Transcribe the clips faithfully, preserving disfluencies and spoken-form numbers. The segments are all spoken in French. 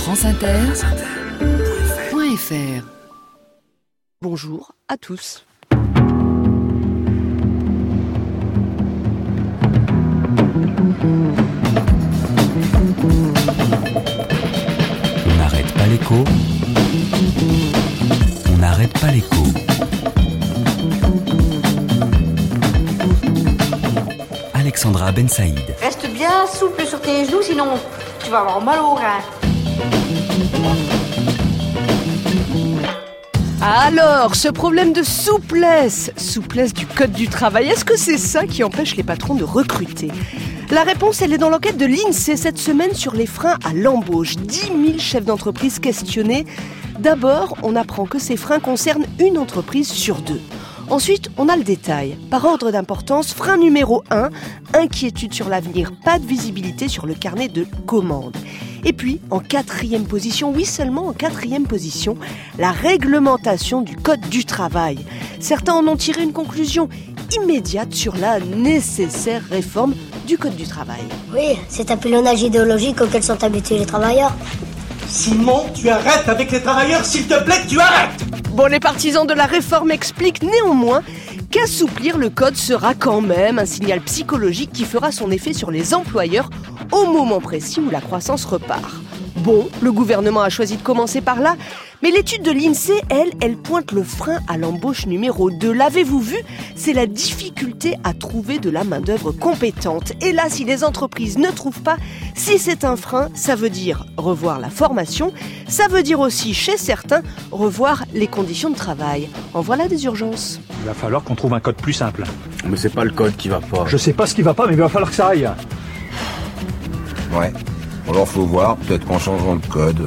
franceinter point f r. Bonjour à tous. On n'arrête pas l'écho. On n'arrête pas l'écho. Alexandra Ben Saïd. Reste bien souple sur tes genoux, sinon tu vas avoir mal au rein. Alors, ce problème de souplesse, souplesse du code du travail, est-ce que c'est ça qui empêche les patrons de recruter ? La réponse, elle est dans l'enquête de l'INSEE cette semaine sur les freins à l'embauche. dix mille chefs d'entreprise questionnés. D'abord, on apprend que ces freins concernent une entreprise sur deux. Ensuite, on a le détail. Par ordre d'importance, frein numéro un, inquiétude sur l'avenir, pas de visibilité sur le carnet de commandes. Et puis, en quatrième position, oui seulement en quatrième position, la réglementation du code du travail. Certains en ont tiré une conclusion immédiate sur la nécessaire réforme du code du travail. Oui, c'est un pilonnage idéologique auquel sont habitués les travailleurs. Simon, tu arrêtes avec les travailleurs, s'il te plaît, tu arrêtes! Bon, les partisans de la réforme expliquent néanmoins qu'assouplir le code sera quand même un signal psychologique qui fera son effet sur les employeurs au moment précis où la croissance repart. Bon, le gouvernement a choisi de commencer par là, mais l'étude de l'INSEE, elle, elle pointe le frein à l'embauche numéro deux. L'avez-vous vu ? C'est la difficulté à trouver de la main-d'œuvre compétente. Et là, si les entreprises ne trouvent pas, si c'est un frein, ça veut dire revoir la formation, ça veut dire aussi, chez certains, revoir les conditions de travail. En voilà des urgences. Il va falloir qu'on trouve un code plus simple. Mais c'est pas le code qui va pas. Je sais pas ce qui va pas, mais il va falloir que ça aille. Ouais. Alors faut voir, peut-être qu'en changeant le code.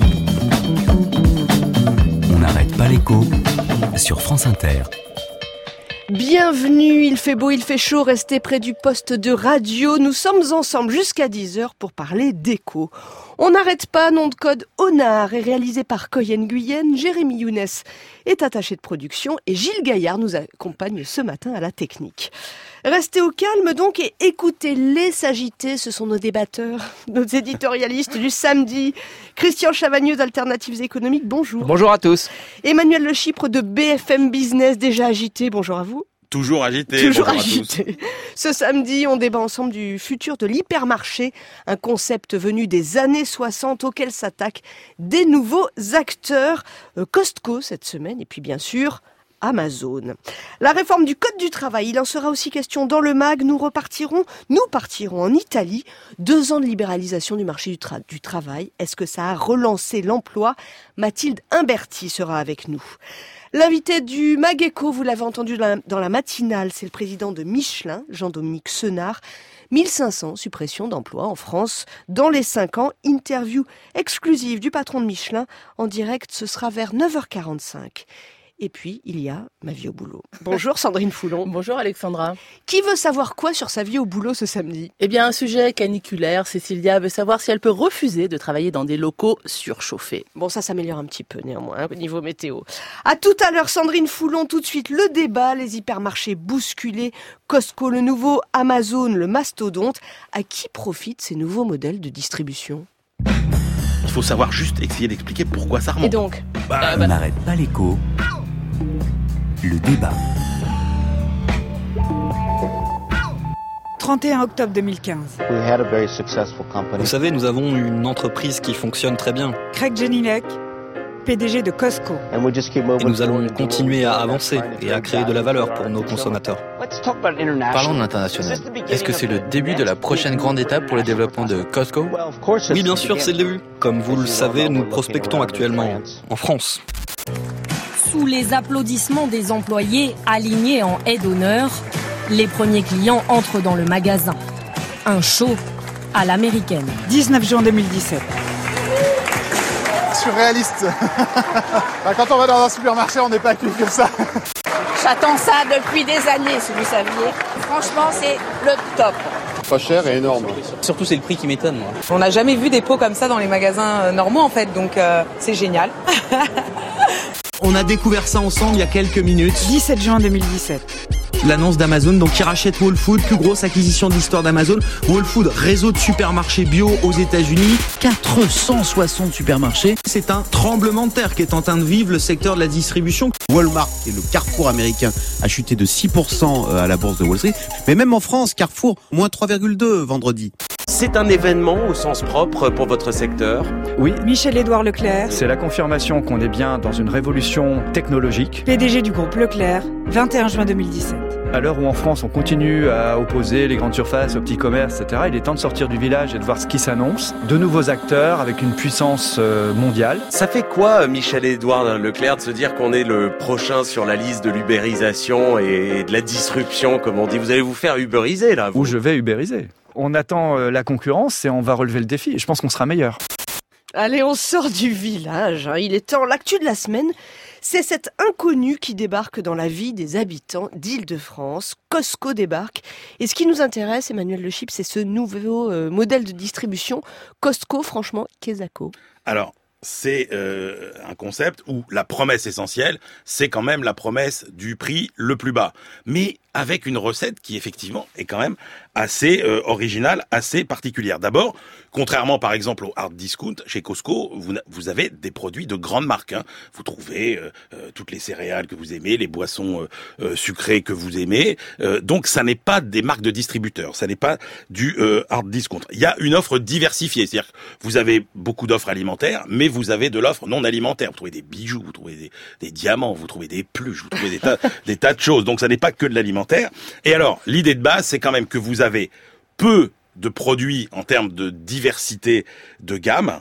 On n'arrête pas l'écho sur France Inter. Bienvenue, il fait beau, il fait chaud, restez près du poste de radio. Nous sommes ensemble jusqu'à dix heures pour parler d'écho. On n'arrête pas, nom de code Onar est réalisé par Coyen Guyenne. Jérémy Younes est attaché de production et Gilles Gaillard nous accompagne ce matin à la technique. Restez au calme donc et écoutez-les s'agiter, ce sont nos débatteurs, nos éditorialistes du samedi. Christian Chavagneux d'Alternatives économiques, bonjour. Bonjour à tous. Emmanuel Le Chypre de B F M Business, déjà agité, bonjour à vous. Toujours agité. Toujours agité. Ce samedi, on débat ensemble du futur de l'hypermarché, un concept venu des années soixante auquel s'attaquent des nouveaux acteurs. Costco cette semaine et puis bien sûr Amazon. La réforme du code du travail, il en sera aussi question dans le mag. Nous repartirons, nous partirons en Italie. Deux ans de libéralisation du marché du, tra- du travail. Est-ce que ça a relancé l'emploi ? Mathilde Imberti sera avec nous. L'invité du Mag Écho, vous l'avez entendu dans la, dans la matinale, c'est le président de Michelin, Jean-Dominique Senard. mille cinq cents suppressions d'emplois en France dans les cinq ans. Interview exclusive du patron de Michelin. En direct, ce sera vers neuf heures quarante-cinq. Et puis, il y a ma vie au boulot. Bonjour Sandrine Foulon. Bonjour Alexandra. Qui veut savoir quoi sur sa vie au boulot ce samedi ? Eh bien, un sujet caniculaire. Cécilia veut savoir si elle peut refuser de travailler dans des locaux surchauffés. Bon, ça s'améliore un petit peu néanmoins hein, au niveau météo. À tout à l'heure, Sandrine Foulon. Tout de suite, le débat, les hypermarchés bousculés, Costco, le nouveau Amazon, le mastodonte. À qui profitent ces nouveaux modèles de distribution ? Il faut savoir juste essayer d'expliquer pourquoi ça remonte. Et donc bah, On bah... n'arrête pas l'écho. Le débat. trente et un octobre deux mille quinze. Vous savez, nous avons une entreprise qui fonctionne très bien. Craig Jelinek, P D G de Costco. Et nous allons continuer à avancer et à créer de la valeur pour nos consommateurs. Parlons de l'international. Est-ce que c'est le début de la prochaine grande étape pour le développement de Costco ? Oui, bien sûr, c'est le début. Comme vous le savez, nous prospectons actuellement en France. Sous les applaudissements des employés alignés en haie d'honneur, les premiers clients entrent dans le magasin. Un show à l'américaine. dix-neuf juin deux mille dix-sept. Surréaliste. Bah, quand on va dans un supermarché, on n'est pas accueilli comme ça. J'attends ça depuis des années, si vous saviez. Franchement, c'est le top. Pas cher et énorme. Surtout, c'est le prix qui m'étonne, moi. On n'a jamais vu des pots comme ça dans les magasins normaux, en fait, donc euh, c'est génial. On a découvert ça ensemble il y a quelques minutes. dix-sept juin deux mille dix-sept. l'annonce d'Amazon donc qui rachète Whole Foods, plus grosse acquisition de l'histoire d'Amazon. Whole Foods, réseau de supermarchés bio aux États-Unis, quatre cent soixante supermarchés. C'est un tremblement de terre qui est en train de vivre le secteur de la distribution. Walmart, qui est le Carrefour américain, a chuté de six pour cent à la bourse de Wall Street. Mais même en France, Carrefour, moins trois virgule deux vendredi. C'est un événement au sens propre pour votre secteur? Oui. Michel-Édouard Leclerc. C'est la confirmation qu'on est bien dans une révolution technologique. P D G du groupe Leclerc, vingt et un juin deux mille dix-sept. À l'heure où en France on continue à opposer les grandes surfaces au petit commerce, et cetera, il est temps de sortir du village et de voir ce qui s'annonce. De nouveaux acteurs avec une puissance mondiale. Ça fait quoi, Michel-Édouard Leclerc, de se dire qu'on est le prochain sur la liste de l'ubérisation et de la disruption, comme on dit? Vous allez vous faire ubériser, là, vous. Ou je vais ubériser. On attend la concurrence et on va relever le défi. Je pense qu'on sera meilleur. Allez, on sort du village. Il est temps. L'actu de la semaine, c'est cet inconnu qui débarque dans la vie des habitants d'Île-de-France. Costco débarque. Et ce qui nous intéresse, Emmanuel Le Chip, c'est ce nouveau euh, modèle de distribution. Costco, franchement, Quesaco. Alors, c'est euh, un concept où la promesse essentielle, c'est quand même la promesse du prix le plus bas. Mais avec une recette qui, effectivement, est quand même assez euh, originale, assez particulière. D'abord, contrairement, par exemple, au hard discount, chez Costco, vous, vous avez des produits de grande marque. Hein. Vous trouvez euh, euh, toutes les céréales que vous aimez, les boissons euh, euh, sucrées que vous aimez. Euh, donc, ça n'est pas des marques de distributeurs. Ça n'est pas du euh, hard discount. Il y a une offre diversifiée. C'est-à-dire que vous avez beaucoup d'offres alimentaires, mais vous avez de l'offre non alimentaire. Vous trouvez des bijoux, vous trouvez des, des diamants, vous trouvez des pluches, vous trouvez des tas, des tas de choses. Donc, ça n'est pas que de l'alimentaire. Et alors, l'idée de base, c'est quand même que vous avez peu de produits en termes de diversité de gamme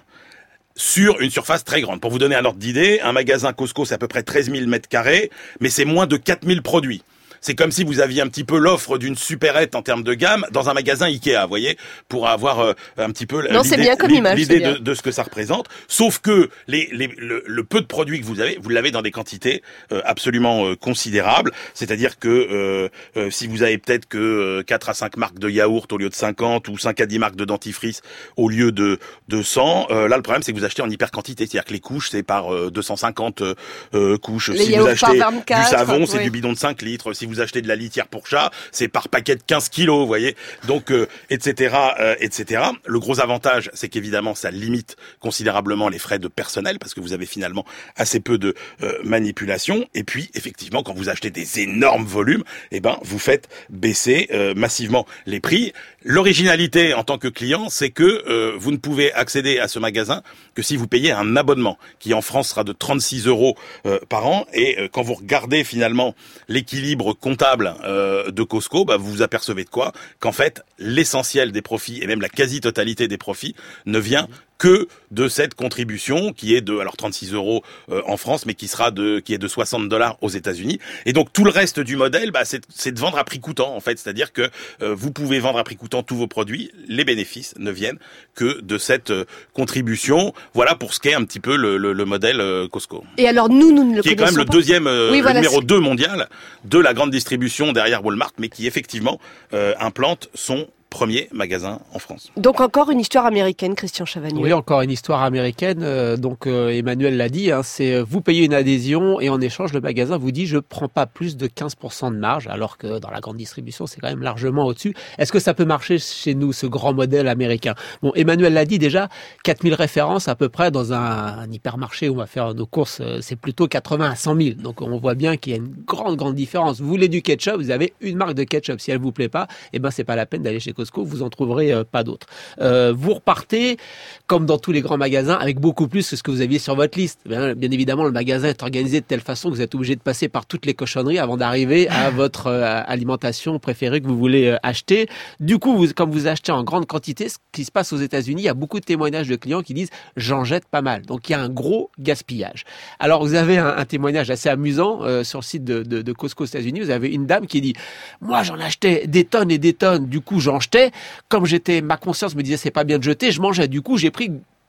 sur une surface très grande. Pour vous donner un ordre d'idée, un magasin Costco, c'est à peu près treize mille mètres carrés, mais c'est moins de quatre mille produits. C'est comme si vous aviez un petit peu l'offre d'une supérette en termes de gamme dans un magasin Ikea, vous voyez, pour avoir euh, un petit peu non, l'idée, bien comme image, l'idée bien. De, de ce que ça représente. Sauf que les, les, le, le peu de produits que vous avez, vous l'avez dans des quantités euh, absolument euh, considérables. C'est-à-dire que euh, euh, si vous avez peut-être que euh, quatre à cinq marques de yaourt au lieu de cinquante ou cinq à dix marques de dentifrice au lieu de, de cent, euh, là le problème c'est que vous achetez en hyper quantité. C'est-à-dire que les couches c'est par euh, deux cent cinquante euh, couches. Les si vous achetez vingt-quatre, du savon, c'est oui. du bidon de cinq litres. Si vous achetez de la litière pour chat, c'est par paquet de quinze kilos, vous voyez. Donc, euh, et cetera, euh, et cetera. Le gros avantage, c'est qu'évidemment, ça limite considérablement les frais de personnel parce que vous avez finalement assez peu de euh, manipulation. Et puis, effectivement, quand vous achetez des énormes volumes, eh ben, vous faites baisser euh, massivement les prix. L'originalité en tant que client, c'est que euh, vous ne pouvez accéder à ce magasin que si vous payez un abonnement qui en France sera de trente-six euros euh, par an. Et euh, quand vous regardez finalement l'équilibre comptable euh, de Costco, bah, vous vous apercevez de quoi? Qu'en fait, l'essentiel des profits et même la quasi-totalité des profits ne vient que de cette contribution qui est de alors trente-six euros euh, en France, mais qui sera de qui est de soixante dollars aux États-Unis. Et donc tout le reste du modèle, bah, c'est, c'est de vendre à prix coûtant en fait, c'est-à-dire que euh, vous pouvez vendre à prix coûtant tous vos produits, les bénéfices ne viennent que de cette euh, contribution. Voilà pour ce qu'est un petit peu le, le, le modèle euh, Costco. Et alors nous, nous ne le qui est quand même le pas. deuxième, euh, oui, le voilà, numéro c'est... deux mondial de la grande distribution derrière Walmart, mais qui effectivement euh, implante son premier magasin en France. Donc encore une histoire américaine, Christian Chavagneux. Oui, encore une histoire américaine. Euh, donc euh, Emmanuel l'a dit, hein, c'est euh, vous payez une adhésion et en échange le magasin vous dit je prends pas plus de quinze pour cent de marge, alors que dans la grande distribution c'est quand même largement au-dessus. Est-ce que ça peut marcher chez nous, ce grand modèle américain? Bon, Emmanuel l'a dit déjà, quatre mille références à peu près dans un, un hypermarché où on va faire nos courses, euh, c'est plutôt quatre-vingts à cent mille. Donc on voit bien qu'il y a une grande grande différence. Vous voulez du ketchup, vous avez une marque de ketchup. Si elle vous plaît pas, eh ben c'est pas la peine d'aller chez Costco, vous en trouverez euh, pas d'autres. Euh, vous repartez, comme dans tous les grands magasins, avec beaucoup plus que ce que vous aviez sur votre liste. Bien, bien évidemment, le magasin est organisé de telle façon que vous êtes obligé de passer par toutes les cochonneries avant d'arriver à votre euh, alimentation préférée que vous voulez euh, acheter. Du coup, vous, comme vous achetez en grande quantité, ce qui se passe aux États-Unis, il y a beaucoup de témoignages de clients qui disent « j'en jette pas mal ». Donc, il y a un gros gaspillage. Alors, vous avez un, un témoignage assez amusant euh, sur le site de, de, de Costco aux États-Unis. Vous avez une dame qui dit « moi, j'en achetais des tonnes et des tonnes, du coup, j'en jetais. Comme j'étais, ma conscience me disait c'est pas bien de jeter, je mangeais. Du coup, j'ai pris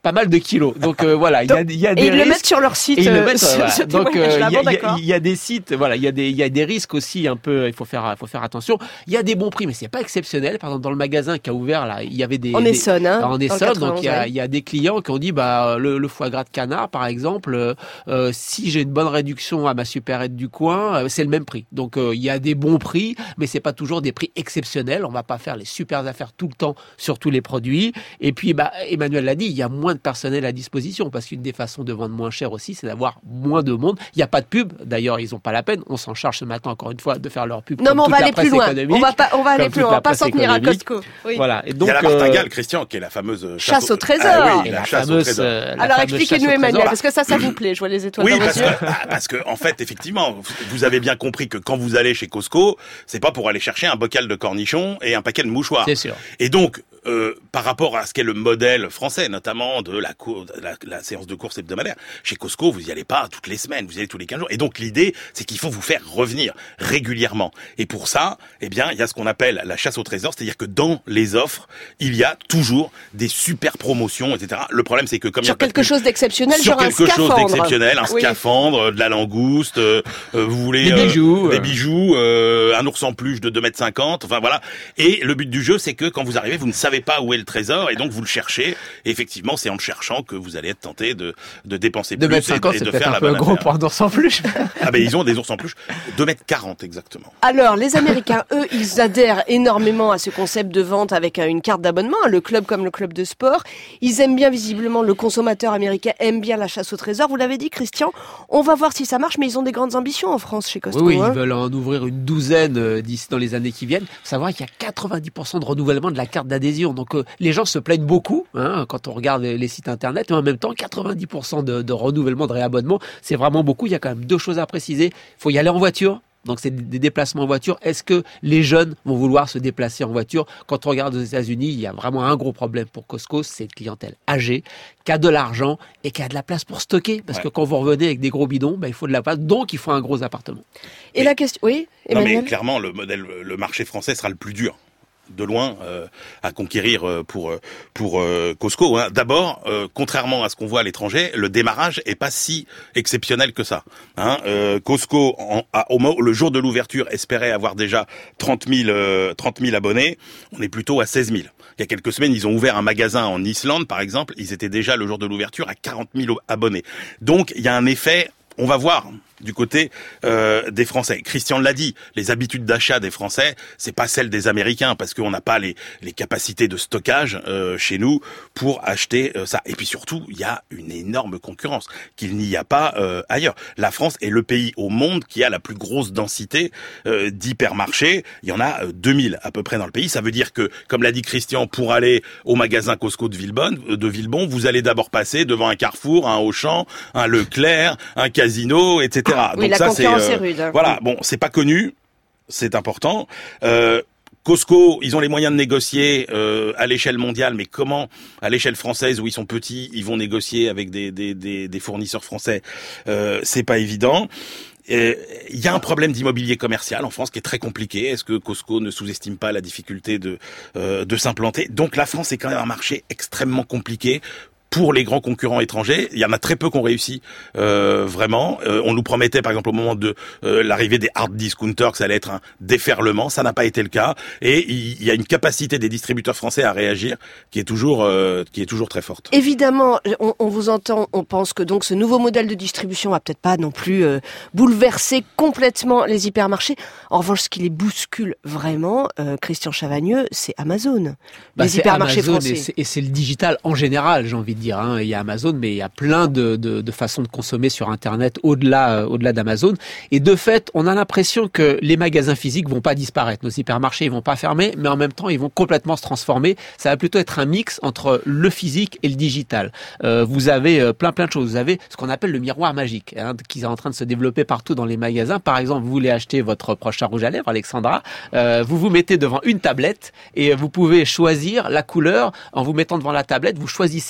pas mal de kilos. Donc euh, voilà, il y a, il y a des et ils risques. le mettent sur leur site. Et ils le euh, mettent, sur voilà. ce Donc euh, il y, a- témoignage-là. Bon, il y a- d'accord. il y a des sites, voilà, il y a des il y a des risques aussi un peu. Il faut faire il faut faire attention. Il y a des bons prix, mais c'est pas exceptionnel. Par exemple, dans le magasin qui a ouvert là, il y avait des En des- Essonne, hein, en dans le Essonne. Donc il y a quatre-vingt-onze, il y a des clients qui ont dit bah le, le foie gras de canard par exemple, euh, euh, si j'ai une bonne réduction à ma supérette du coin, euh, c'est le même prix. Donc euh, il y a des bons prix, mais c'est pas toujours des prix exceptionnels. On va pas faire les super affaires tout le temps sur tous les produits. Et puis bah Emmanuel l'a dit, il y a moins de personnel à disposition parce qu'une des façons de vendre moins cher aussi, c'est d'avoir moins de monde. Il n'y a pas de pub. D'ailleurs, ils ont pas la peine. On s'en charge ce matin encore une fois de faire leur pub. Non, comme mais on toute va la aller plus presse loin. économique, On va pas, on va aller comme plus toute loin. On la va pas presse s'en tenir à économique. Costco. Oui. Voilà. Et Il donc y a la euh, martingale, Christian, qui est la fameuse euh, Chasse au trésor. Ah oui, Et la, la chasse au fameuse, trésor. euh, la Alors fameuse expliquez-nous, chasse au Emmanuel, trésor. parce que ça, ça vous plaît. Je vois les étoiles Oui, dans vos parce yeux. que, bah, parce que, en fait, effectivement, vous avez bien compris que quand vous allez chez Costco, c'est pas pour aller chercher un bocal de cornichons et un paquet de mouchoirs. C'est sûr. Et donc, euh, par rapport à ce qu'est le modèle français, notamment de la, cour, de la, la séance de course hebdomadaire, chez Costco, vous y allez pas toutes les semaines, vous y allez tous les quinze jours. Et donc, l'idée, c'est qu'il faut vous faire revenir régulièrement. Et pour ça, eh bien, il y a ce qu'on appelle la chasse au trésor, c'est-à-dire que dans les offres, il y a toujours des super promotions, et cetera. Le problème, c'est que comme il y a Sur pas de quelque pub, chose d'exceptionnel, sur genre un quelque chose scaphandre. d'exceptionnel, un Oui. scaphandre, de la langouste, euh, euh, vous voulez Des euh, bijoux, des euh. bijoux, euh, un ours en peluche de deux mètres cinquante, enfin voilà. Et le but du jeu, c'est que quand vous arrivez, vous ne savez pas où est le trésor, et donc vous le cherchez. Et effectivement, c'est en le cherchant que vous allez être tenté de de dépenser deux plus mètres cinquante, et, et c'est de peut-être faire un la peu bonne gros affaire. pour un ours en plus. Ah ben ils ont des ours en peluche, deux mètres quarante exactement. Alors, les Américains, eux, ils adhèrent énormément à ce concept de vente avec euh, une carte d'abonnement, hein, le club comme le club de sport. Ils aiment bien, visiblement, le consommateur américain aime bien la chasse au trésor. Vous l'avez dit, Christian. On va voir si ça marche, mais ils ont des grandes ambitions en France chez Costco. Oui, oui, hein. ils veulent en ouvrir une douzaine euh, d'ici dans les années qui viennent. Faut savoir qu'il y a quatre-vingt-dix pour cent de renouvellement de la carte d'adhésion. Donc euh, les gens se plaignent beaucoup hein, quand on regarde les, les sites internet, mais en même temps, quatre-vingt-dix pour cent de, de renouvellement, de réabonnement, c'est vraiment beaucoup. Il y a quand même deux choses à préciser. Il faut y aller en voiture. Donc c'est des déplacements en voiture. Est-ce que les jeunes vont vouloir se déplacer en voiture? Quand on regarde aux États-Unis, il y a vraiment un gros problème pour Costco, c'est une clientèle âgée, qui a de l'argent et qui a de la place pour stocker. Parce Ouais. que quand vous revenez avec des gros bidons, ben, il faut de la place, donc il faut un gros appartement. Et la question, oui, Non Emmanuel. mais clairement, le modèle, le marché français sera le plus dur de loin euh, à conquérir euh, pour euh, pour euh, Costco. Hein. D'abord, euh, contrairement à ce qu'on voit à l'étranger, le démarrage est pas si exceptionnel que ça. Hein. Euh, Costco, en, à, au, mo- le jour de l'ouverture, espérait avoir déjà trente mille euh, trente mille abonnés. On est plutôt à seize mille. Il y a quelques semaines, ils ont ouvert un magasin en Islande, par exemple. Ils étaient déjà le jour de l'ouverture à quarante mille abonnés. Donc, il y a un effet. On va voir du côté euh, des Français. Christian l'a dit, les habitudes d'achat des Français, c'est pas celles des Américains parce qu'on n'a pas les, les capacités de stockage euh, chez nous pour acheter euh, ça. Et puis surtout, il y a une énorme concurrence qu'il n'y a pas euh, ailleurs. La France est le pays au monde qui a la plus grosse densité euh, d'hypermarchés. Il y en a euh, deux mille à peu près dans le pays. Ça veut dire que, comme l'a dit Christian, pour aller au magasin Costco de Villebonne, de Villebon, vous allez d'abord passer devant un Carrefour, un Auchan, un Leclerc, un Casino, et cetera. Oui, Donc la ça, concurrence c'est, euh, est rude, hein. Voilà, bon, c'est pas connu, c'est important. Euh, Costco, ils ont les moyens de négocier euh, à l'échelle mondiale, mais comment, à l'échelle française où ils sont petits, ils vont négocier avec des, des, des, des fournisseurs français, euh, c'est pas évident. Il y a un problème d'immobilier commercial en France qui est très compliqué. Est-ce que Costco ne sous-estime pas la difficulté de euh, de s'implanter? Donc la France est quand même un marché extrêmement compliqué. Pour les grands concurrents étrangers, il y en a très peu qui ont réussi euh, vraiment. Euh, on nous promettait, par exemple, au moment de euh, l'arrivée des hard discounters, que ça allait être un déferlement. Ça n'a pas été le cas. Et il, il y a une capacité des distributeurs français à réagir qui est toujours euh, qui est toujours très forte. Évidemment, on, on vous entend, on pense que donc ce nouveau modèle de distribution va peut-être pas non plus euh, bouleverser complètement les hypermarchés. En revanche, ce qui les bouscule vraiment, euh, Christian Chavagneux, c'est Amazon. Bah, les c'est hypermarchés Amazon français. et c'est, et c'est le digital en général, j'ai envie de dire. Hein. Il y a Amazon, mais il y a plein de, de, de façons de consommer sur Internet au-delà, euh, au-delà d'Amazon. Et de fait, on a l'impression que les magasins physiques vont pas disparaître. Nos hypermarchés, ils vont pas fermer, mais en même temps, ils vont complètement se transformer. Ça va plutôt être un mix entre le physique et le digital. Euh, vous avez euh, plein plein de choses. Vous avez ce qu'on appelle le miroir magique, hein, qui est en train de se développer partout dans les magasins. Par exemple, vous voulez acheter votre prochain rouge à lèvres, Alexandra, euh, vous vous mettez devant une tablette et vous pouvez choisir la couleur en vous mettant devant la tablette. Vous choisissez, ça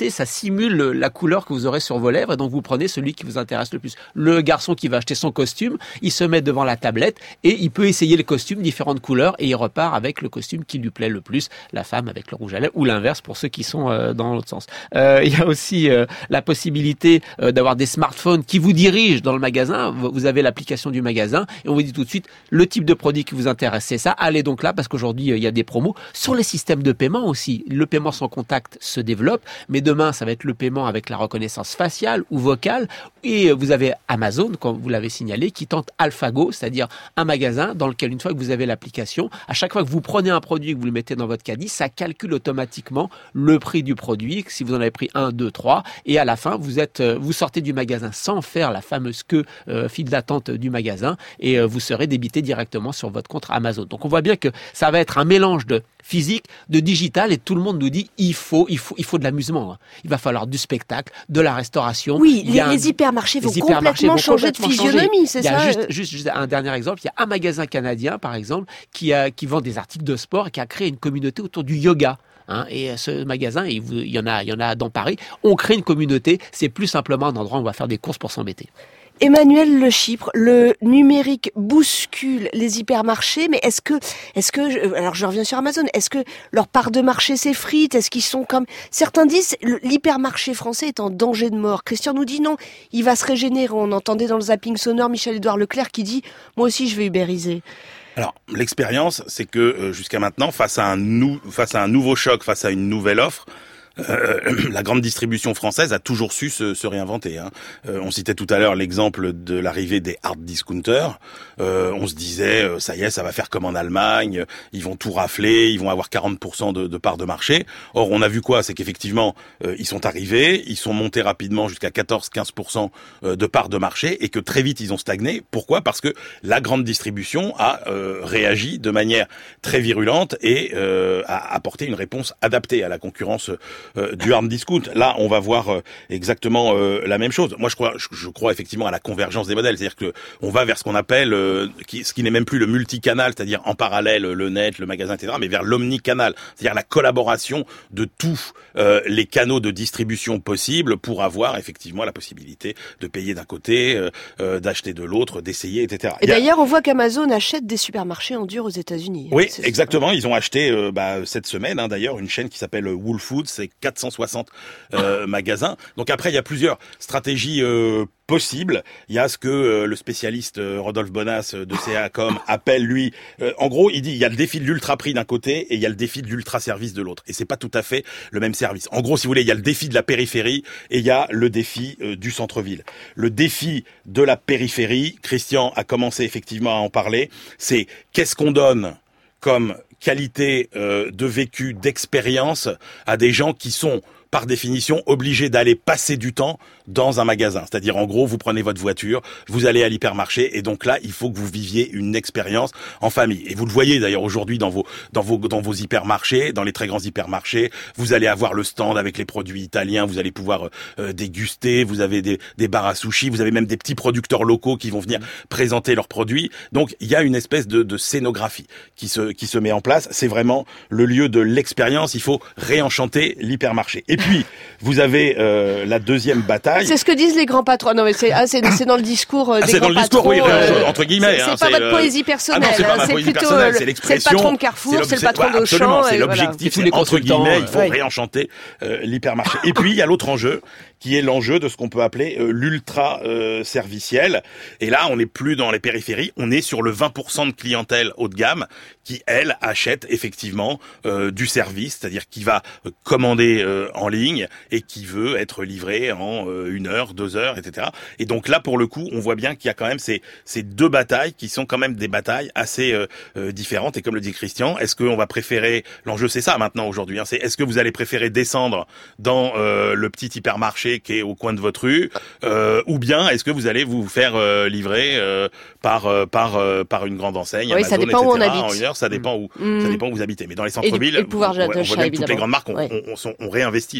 simule la couleur que vous aurez sur vos lèvres, et donc vous prenez celui qui vous intéresse le plus. Le garçon qui va acheter son costume, il se met devant la tablette et il peut essayer les costumes différentes couleurs et il repart avec le costume qui lui plaît le plus. La femme avec le rouge à lèvres ou l'inverse pour ceux qui sont euh, dans l'autre sens. Euh, il y a aussi euh, la possibilité euh, d'avoir des smartphones qui vous dirigent dans le magasin. Vous avez l'application du magasin et on vous dit tout de suite le type de produit qui vous intéresse, c'est ça. Allez donc là parce qu'aujourd'hui euh, il y a des promos sur les systèmes de paiement aussi. Le paiement sans contact se développe, mais demain ça va être le paiement avec la reconnaissance faciale ou vocale. Et vous avez Amazon, comme vous l'avez signalé, qui tente AlphaGo, c'est-à-dire un magasin dans lequel une fois que vous avez l'application, à chaque fois que vous prenez un produit et que vous le mettez dans votre caddie, ça calcule automatiquement le prix du produit, si vous en avez pris un, deux, trois, et à la fin, vous êtes, vous sortez du magasin sans faire la fameuse queue euh, file d'attente du magasin, et euh, vous serez débité directement sur votre compte Amazon. Donc on voit bien que ça va être un mélange de physique, de digital, et tout le monde nous dit il faut, il faut, il faut de l'amusement. Hein. Il va falloir du spectacle, de la restauration. Oui, les, un, les hypermarchés vont les hypermarchés complètement vont changer complètement de physionomie, c'est il y a ça juste, juste, juste un dernier exemple. Il y a un magasin canadien, par exemple, qui a, qui vend des articles de sport et qui a créé une communauté autour du yoga. Hein, et ce magasin, il, il y en a, il y en a dans Paris. On crée une communauté. C'est plus simplement un endroit où on va faire des courses pour s'embêter. Emmanuel Le Chypre, le numérique bouscule les hypermarchés, mais est-ce que, est-ce que, alors je reviens sur Amazon, est-ce que leur part de marché s'effrite? Est-ce qu'ils sont comme, certains disent, l'hypermarché français est en danger de mort. Christian nous dit non, il va se régénérer. On entendait dans le zapping sonore Michel-Édouard Leclerc qui dit, moi aussi je vais ubériser. Alors, l'expérience, c'est que euh, jusqu'à maintenant, face à un nou- face à un nouveau choc, face à une nouvelle offre, Euh, la grande distribution française a toujours su se, se réinventer. Hein. Euh, on citait tout à l'heure l'exemple de l'arrivée des hard discounters. Euh, on se disait, euh, ça y est, ça va faire comme en Allemagne, ils vont tout rafler, ils vont avoir quarante pour cent de, de part de marché. Or, on a vu quoi? C'est qu'effectivement, euh, ils sont arrivés, ils sont montés rapidement jusqu'à quatorze à quinze pour cent de part de marché et que très vite, ils ont stagné. Pourquoi? Parce que la grande distribution a euh, réagi de manière très virulente et euh, a apporté une réponse adaptée à la concurrence Euh, du hard discount. Là, on va voir euh, exactement euh, la même chose. Moi, je crois, je, je crois effectivement à la convergence des modèles. C'est-à-dire que on va vers ce qu'on appelle, euh, qui, ce qui n'est même plus le multicanal, c'est-à-dire en parallèle le net, le magasin, et cetera, mais vers l'omnicanal, c'est-à-dire la collaboration de tous euh, les canaux de distribution possibles pour avoir effectivement la possibilité de payer d'un côté, euh, euh, d'acheter de l'autre, d'essayer, et cetera. Et d'ailleurs, on voit qu'Amazon achète des supermarchés en dur aux États-Unis. Oui, c'est exactement. Ils ont acheté euh, bah, cette semaine, hein, d'ailleurs, une chaîne qui s'appelle Whole Foods. C'est quatre cent soixante euh, magasins. Donc après, il y a plusieurs stratégies euh, possibles. Il y a ce que euh, le spécialiste euh, Rodolphe Bonas euh, de C A Com appelle, lui, euh, en gros, il dit il y a le défi de l'ultra prix d'un côté et il y a le défi de l'ultra service de l'autre. Et c'est pas tout à fait le même service. En gros, si vous voulez, il y a le défi de la périphérie et il y a le défi euh, du centre-ville. Le défi de la périphérie, Christian a commencé effectivement à en parler, c'est qu'est-ce qu'on donne comme qualité euh, de vécu, d'expérience à des gens qui sont par définition obligés d'aller passer du temps dans un magasin. C'est-à-dire, en gros, vous prenez votre voiture, vous allez à l'hypermarché, et donc là, il faut que vous viviez une expérience en famille. Et vous le voyez d'ailleurs aujourd'hui dans vos dans vos dans vos hypermarchés, dans les très grands hypermarchés, vous allez avoir le stand avec les produits italiens, vous allez pouvoir euh, déguster, vous avez des des bars à sushi, vous avez même des petits producteurs locaux qui vont venir présenter leurs produits. Donc, il y a une espèce de de scénographie qui se qui se met en place. C'est vraiment le lieu de l'expérience. Il faut réenchanter l'hypermarché. Et puis, vous avez euh, la deuxième bataille. C'est ce que disent les grands patrons. Non, mais c'est, ah, c'est, c'est dans le discours euh, ah, des c'est grands dans le discours, patrons. Oui, euh, entre guillemets. C'est, hein, c'est pas c'est votre poésie personnelle. Ah non, c'est pas ma c'est poésie plutôt personnelle, le, c'est l'expression. C'est le patron de Carrefour, c'est, c'est le patron voilà, d'Auchan. Absolument, c'est et l'objectif. voilà. C'est, entre guillemets, il faut ouais. réenchanter euh, l'hypermarché. Et puis, il y a l'autre enjeu, qui est l'enjeu de ce qu'on peut appeler euh, l'ultra euh, serviciel. Et là, on n'est plus dans les périphéries, on est sur le vingt pour cent de clientèle haut de gamme qui, elle, achète effectivement euh, du service, c'est-à-dire qui va euh, commander euh, en ligne et qui veut être livré en euh, une heure, deux heures, et cetera. Et donc là, pour le coup, on voit bien qu'il y a quand même ces, ces deux batailles qui sont quand même des batailles assez euh, euh, différentes. Et comme le dit Christian, est-ce qu'on va préférer, l'enjeu c'est ça maintenant aujourd'hui, hein, c'est est-ce que vous allez préférer descendre dans euh, le petit hypermarché qui est au coin de votre rue, euh, ou bien est-ce que vous allez vous faire euh, livrer euh, par euh, par euh, par une grande enseigne, oui, Amazon, ça dépend et cetera, où on habite. en une heure, ça dépend où mmh. ça dépend où vous habitez. Mais dans les centres-villes, et le pouvoir on, on voit d'achat, bien que toutes les évidemment. grandes marques ont, ouais. on, on, on réinvesti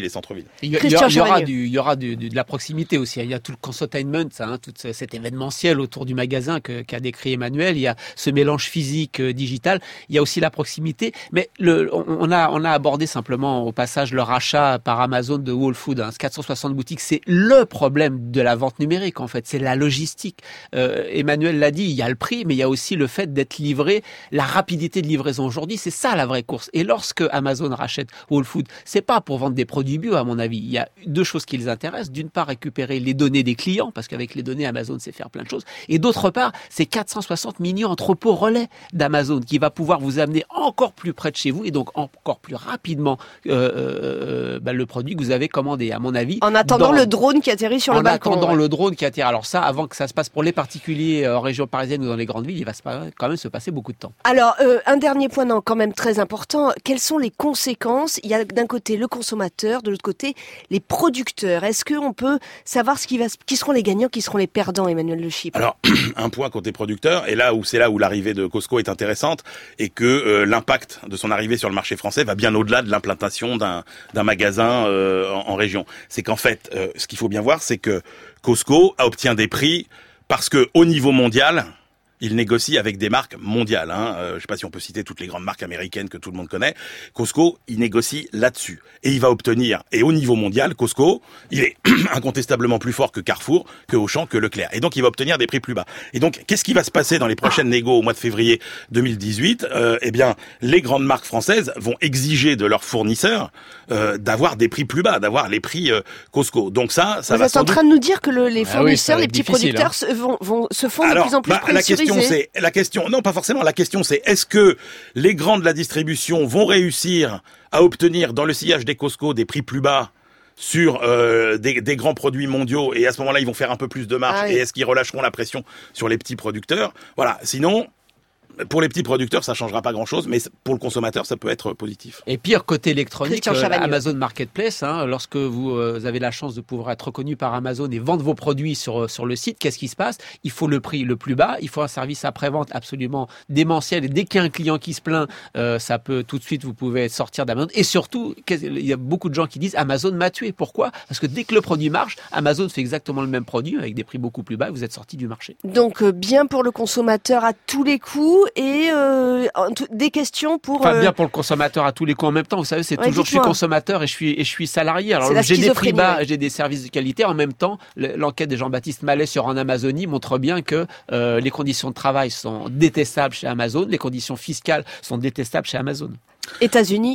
les centres-villes. Il y, a, il y, il y aura, du, il y aura du, du, de la proximité aussi. Il y a tout le consotainment, hein, tout cet événementiel autour du magasin que, qu'a décrit Emmanuel. Il y a ce mélange physique euh, digital. Il y a aussi la proximité. Mais le, on, a, on a abordé simplement au passage le rachat par Amazon de Whole Foods. Hein, quatre cent soixante boutiques, c'est le problème de la vente numérique en fait. C'est la logistique. Euh, Emmanuel l'a dit, il y a le prix, mais il y a aussi le fait d'être livré, la rapidité de livraison aujourd'hui. C'est ça la vraie course. Et lorsque Amazon rachète Whole Foods, c'est pas pour vendre des produits bio à mon avis. Il y a deux choses qui les intéressent. D'une part, récupérer les données des clients, parce qu'avec les données, Amazon sait faire plein de choses. Et d'autre part, c'est quatre cent soixante mini-entrepôts relais d'Amazon qui va pouvoir vous amener encore plus près de chez vous et donc encore plus rapidement euh, euh, bah, le produit que vous avez commandé, à mon avis. En attendant dans... le drone qui atterrit sur en le balcon. En attendant ouais. le drone qui atterrit. Alors ça, avant que ça se passe pour les particuliers en région parisienne ou dans les grandes villes, il va se, quand même se passer beaucoup de temps. Alors, euh, un dernier point non, quand même très important. Quelles sont les conséquences ? Il y a d'un côté le consommateur, de l'autre côté les producteurs. Est-ce qu'on peut savoir ce qui, va, qui seront les gagnants, qui seront les perdants, Emmanuel Le Chypre ? Alors, un point côté producteur, et là où c'est là où l'arrivée de Costco est intéressante, et que euh, l'impact de son arrivée sur le marché français va bien au-delà de l'implantation d'un, d'un magasin euh, en, en région. C'est qu'en fait, euh, ce qu'il faut bien voir, c'est que Costco obtient des prix parce que au niveau mondial, il négocie avec des marques mondiales. Hein. Euh, je ne sais pas si on peut citer toutes les grandes marques américaines que tout le monde connaît. Costco, il négocie là-dessus. Et il va obtenir, et au niveau mondial, Costco, il est incontestablement plus fort que Carrefour, que Auchan, que Leclerc. Et donc, il va obtenir des prix plus bas. Et donc, qu'est-ce qui va se passer dans les prochaines négos au mois de février deux mille dix-huit ? euh, Eh bien, les grandes marques françaises vont exiger de leurs fournisseurs euh, d'avoir des prix plus bas, d'avoir les prix euh, Costco. Donc ça, ça Vous va êtes en train doute... de nous dire que le, les fournisseurs, ah oui, les petits difficile, producteurs hein. se, vont, vont, se font Alors, de plus en plus bah, la question, c'est la question. Non, pas forcément. La question, c'est est-ce que les grands de la distribution vont réussir à obtenir dans le sillage des Costco des prix plus bas sur euh, des, des grands produits mondiaux, et à ce moment-là, ils vont faire un peu plus de marge. Ah oui. Et est-ce qu'ils relâcheront la pression sur les petits producteurs ? Voilà. Sinon, pour les petits producteurs, ça changera pas grand-chose, mais pour le consommateur, ça peut être positif. Et pire, côté électronique, euh, Amazon Marketplace, hein, lorsque vous euh, avez la chance de pouvoir être reconnu par Amazon et vendre vos produits sur, sur le site, qu'est-ce qui se passe ? Il faut le prix le plus bas, il faut un service après-vente absolument démentiel, et dès qu'il y a un client qui se plaint, euh, ça peut tout de suite, vous pouvez sortir d'Amazon. Et surtout, il y a beaucoup de gens qui disent Amazon m'a tué. Pourquoi ? Parce que dès que le produit marche, Amazon fait exactement le même produit avec des prix beaucoup plus bas et vous êtes sorti du marché. Donc, euh, bien pour le consommateur à tous les coups. Et euh, des questions pour... Enfin, euh... bien pour le consommateur à tous les coups en même temps. Vous savez, c'est ouais, toujours, dites-moi. Je suis consommateur et je suis, et je suis salarié. Alors, j'ai des prix bas, ouais. J'ai des services de qualité. En même temps, l'enquête de Jean-Baptiste Mallet sur En Amazonie montre bien que euh, les conditions de travail sont détestables chez Amazon, les conditions fiscales sont détestables chez Amazon. États-Unis ?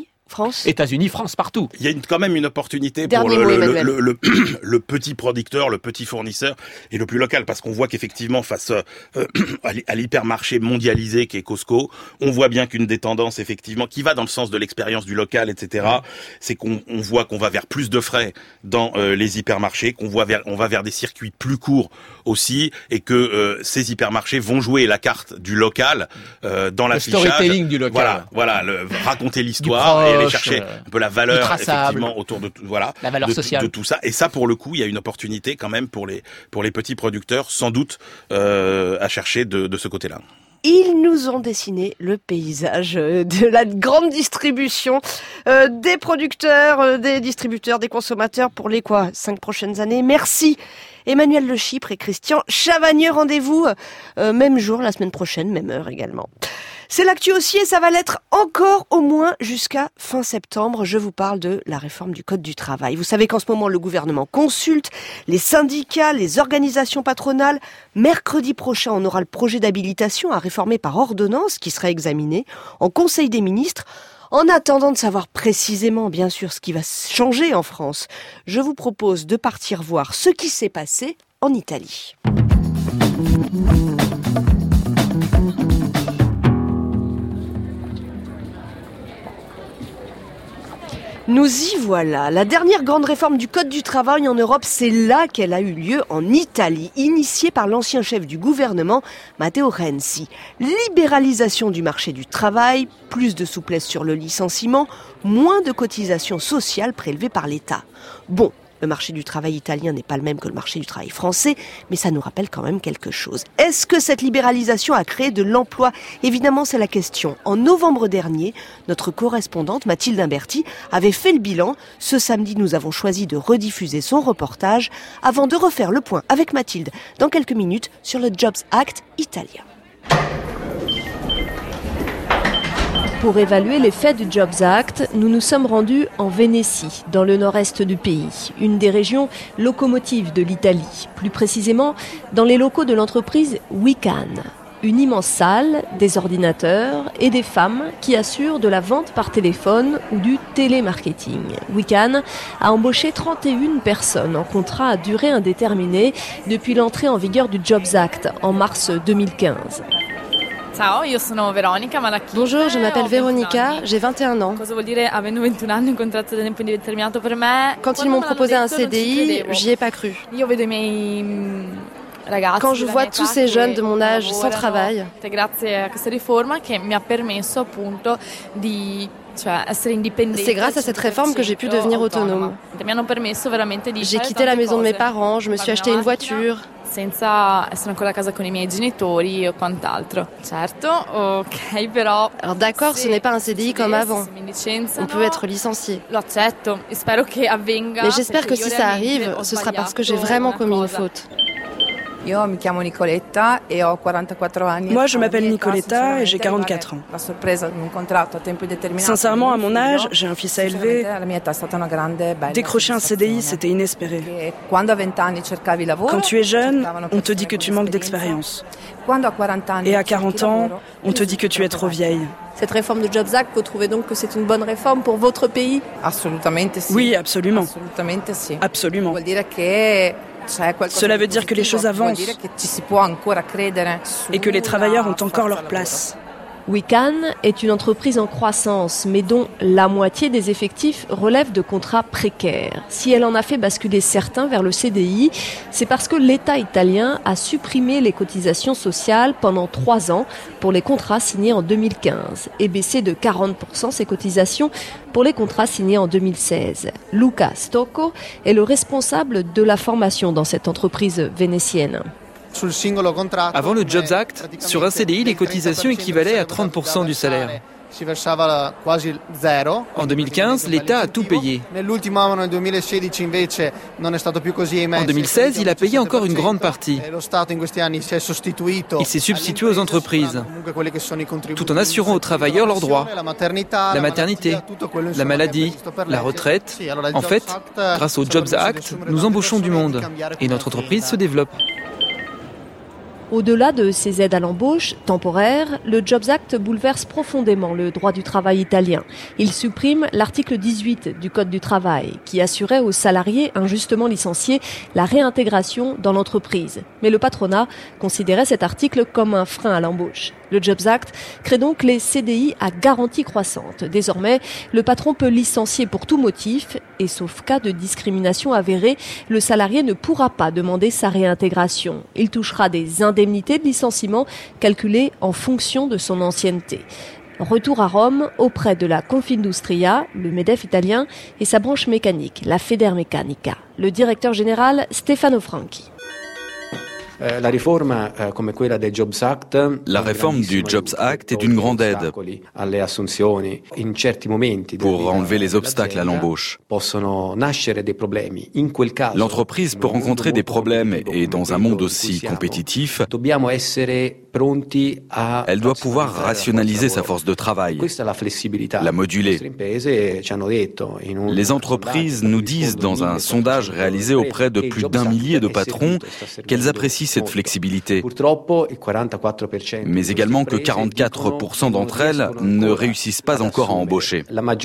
France. États-unis, France, partout. Il y a une, quand même une opportunité Dernier pour le, mot, le, le, le, le petit producteur, le petit fournisseur et le plus local, parce qu'on voit qu'effectivement face euh, à l'hypermarché mondialisé qui est Costco, on voit bien qu'une des tendances effectivement qui va dans le sens de l'expérience du local, et cetera, c'est qu'on on voit qu'on va vers plus de frais dans euh, les hypermarchés, qu'on voit vers, on va vers des circuits plus courts aussi, et que euh, ces hypermarchés vont jouer la carte du local euh, dans l'affichage. Le storytelling du local. Voilà, voilà, le, raconter l'histoire et aller chercher un peu la valeur effectivement autour de voilà la valeur de, sociale de tout ça. Et ça, pour le coup, il y a une opportunité quand même pour les pour les petits producteurs, sans doute euh, à chercher de, de ce côté-là. Ils nous ont dessiné le paysage de la grande distribution, euh, des producteurs, euh, des distributeurs, des consommateurs pour les quoi cinq prochaines années. Merci Emmanuel Le Chypre et Christian Chavagneux. Rendez-vous euh, même jour la semaine prochaine, même heure également. C'est l'actu aussi et ça va l'être encore au moins jusqu'à fin septembre. Je vous parle de la réforme du Code du travail. Vous savez qu'en ce moment, le gouvernement consulte les syndicats, les organisations patronales. Mercredi prochain, on aura le projet d'habilitation à réformer par ordonnance qui sera examiné en Conseil des ministres. En attendant de savoir précisément, bien sûr, ce qui va changer en France, je vous propose de partir voir ce qui s'est passé en Italie. Nous y voilà. La dernière grande réforme du Code du travail en Europe, c'est là qu'elle a eu lieu en Italie, initiée par l'ancien chef du gouvernement, Matteo Renzi. Libéralisation du marché du travail, plus de souplesse sur le licenciement, moins de cotisations sociales prélevées par l'État. Bon, Le marché du travail italien n'est pas le même que le marché du travail français, mais ça nous rappelle quand même quelque chose. Est-ce que cette libéralisation a créé de l'emploi ? Évidemment, c'est la question. En novembre dernier, notre correspondante Mathilde Imberti avait fait le bilan. Ce samedi, nous avons choisi de rediffuser son reportage avant de refaire le point avec Mathilde dans quelques minutes sur le Jobs Act italien. Pour évaluer l'effet du Jobs Act, nous nous sommes rendus en Vénétie, dans le nord-est du pays, une des régions locomotives de l'Italie, plus précisément dans les locaux de l'entreprise Wican. Une immense salle, des ordinateurs et des femmes qui assurent de la vente par téléphone ou du télémarketing. Wican a embauché trente et une personnes en contrat à durée indéterminée depuis l'entrée en vigueur du Jobs Act en mars deux mille quinze. Bonjour, je m'appelle Véronica, j'ai vingt et un ans. Quand ils m'ont proposé un C D I, j'y ai pas cru. Quand je vois tous ces jeunes de mon âge sans travail, c'est grâce à cette réforme que j'ai pu devenir autonome. J'ai quitté la maison de mes parents, je me suis acheté une voiture. Alors d'accord, ce n'est pas un C D I comme avant. On peut être licencié. Mais j'espère que si ça arrive, ce sera parce que j'ai vraiment commis une faute. Moi, je m'appelle Nicoletta et j'ai quarante-quatre ans. Sincèrement, à mon âge, j'ai un fils à élever. Décrocher un C D I, c'était inespéré. Quand tu es jeune, on te dit que tu manques d'expérience. Et à quarante ans, on te dit que tu es trop vieille. Cette réforme du Jobs Act, vous trouvez donc que c'est une bonne réforme pour votre pays ? Oui, absolument. Absolument. Cela veut dire que les choses avancent et que les travailleurs ont encore leur place. Wican est une entreprise en croissance, mais dont la moitié des effectifs relèvent de contrats précaires. Si elle en a fait basculer certains vers le C D I, c'est parce que l'État italien a supprimé les cotisations sociales pendant trois ans pour les contrats signés en deux mille quinze et baissé de quarante pour cent ces cotisations pour les contrats signés en deux mille seize. Luca Stocco est le responsable de la formation dans cette entreprise vénitienne. Avant le Jobs Act, sur un C D I, les cotisations équivalaient à trente pour cent du salaire. En deux mille quinze, l'État a tout payé. En deux mille seize, il a payé encore une grande partie. Il s'est substitué aux entreprises, tout en assurant aux travailleurs leurs droits. La maternité, la maladie, la retraite. En fait, grâce au Jobs Act, nous embauchons du monde et notre entreprise se développe. Au-delà de ces aides à l'embauche temporaires, le Jobs Act bouleverse profondément le droit du travail italien. Il supprime l'article dix-huit du Code du travail qui assurait aux salariés injustement licenciés la réintégration dans l'entreprise. Mais le patronat considérait cet article comme un frein à l'embauche. Le Jobs Act crée donc les C D I à garantie croissante. Désormais, le patron peut licencier pour tout motif et sauf cas de discrimination avérée, le salarié ne pourra pas demander sa réintégration. Il touchera des indemnités de licenciement calculées en fonction de son ancienneté. Retour à Rome auprès de la Confindustria, le MEDEF italien, et sa branche mécanique, la Federmeccanica. Le directeur général Stefano Franchi. La réforme du Jobs Act est d'une grande aide pour enlever les obstacles à l'embauche. L'entreprise peut rencontrer des problèmes et dans un monde aussi compétitif, elle doit pouvoir rationaliser sa force de travail, la moduler. Les entreprises nous disent dans un sondage réalisé auprès de plus d'un millier de patrons qu'elles apprécient cette flexibilité, mais également que quarante-quatre pour cent d'entre elles ne réussissent pas encore à embaucher.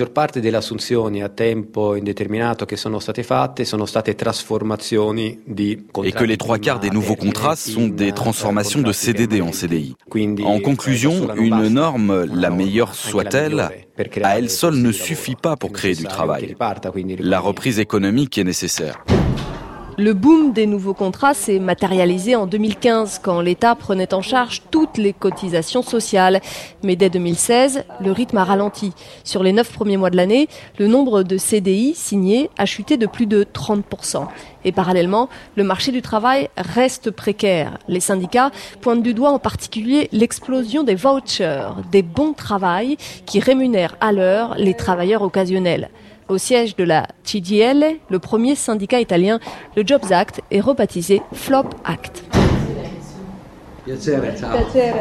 Et que les trois quarts des nouveaux contrats sont des transformations de C D D en C D I. En conclusion, une norme, la meilleure soit-elle, à elle seule ne suffit pas pour créer du travail. La reprise économique est nécessaire. Le boom des nouveaux contrats s'est matérialisé en deux mille quinze quand l'État prenait en charge toutes les cotisations sociales. Mais dès deux mille seize, le rythme a ralenti. Sur les neuf premiers mois de l'année, le nombre de C D I signés a chuté de plus de trente pour cent. Et parallèlement, le marché du travail reste précaire. Les syndicats pointent du doigt en particulier l'explosion des vouchers, des bons de travail qui rémunèrent à l'heure les travailleurs occasionnels. Au siège de la C G I L, le premier syndicat italien, le Jobs Act, est rebaptisé Flop Act. Piacere, ciao. Piacere.